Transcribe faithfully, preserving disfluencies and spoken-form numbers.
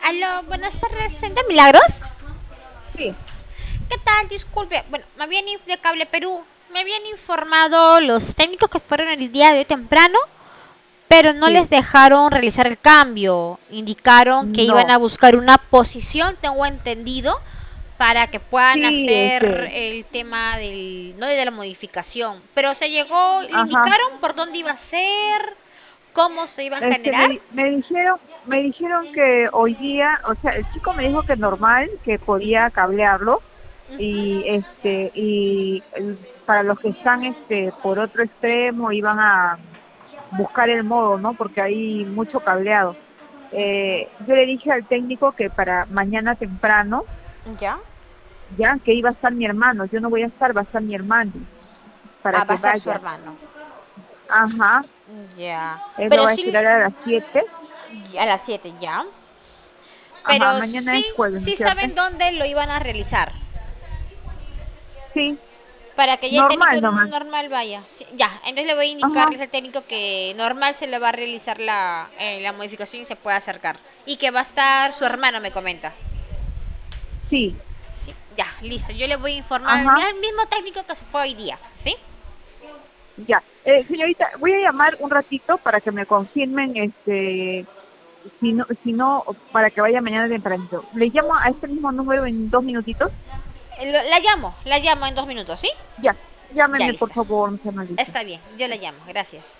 Aló, buenas tardes, ¿señorita Milagros? Sí, ¿Qué tal? Disculpe, bueno, me habían inf- de Cable Perú, me habían informado los técnicos que fueron el día de hoy temprano, pero no sí, les dejaron realizar el cambio. Indicaron que iban no. a buscar una posición, tengo entendido, para que puedan Sí, hacer este, el tema del, no de la modificación. Pero se llegó, le ajá, indicaron por dónde iba a ser, cómo se iba a este, me, generar. di- me dijeron, me dijeron que hoy día, o sea, el chico me dijo que normal, que podía cablearlo y, este, y el- para los que están, este, por otro extremo iban a buscar el modo, ¿no? Porque hay mucho cableado. Eh, yo le dije al técnico que para mañana temprano, ¿Ya? ya, que iba a estar mi hermano, yo no voy a estar, va a estar mi hermano, para Ah, va que a ser su vaya. hermano. Ajá, Ya. él me Pero va a sí, esperar a las siete. a las siete ya. Ajá, Pero mañana sí, es jueves, ¿no sí es cierto? saben dónde lo iban a realizar. Sí, Para que ya el técnico normal nomás. normal vaya. Sí, ya, entonces le voy a Ajá, indicarles al técnico que normal se le va a realizar la, eh, la modificación y se puede acercar. Y que va a estar su hermano, me comenta. sí, Sí, ya, listo. Yo le voy a informar al ajá, mi- al mismo técnico que se fue hoy día. ¿Sí? ya. Eh, señorita, voy a llamar un ratito para que me confirmen, este, si no, si no, para que vaya mañana tempranito. Le llamo a este mismo número en dos minutitos. Eh, lo- La llamo, la llamo en dos minutos, ¿sí? Ya, Ya, llámeme por listo. favor, no sea malita. Está bien, yo la llamo. Gracias.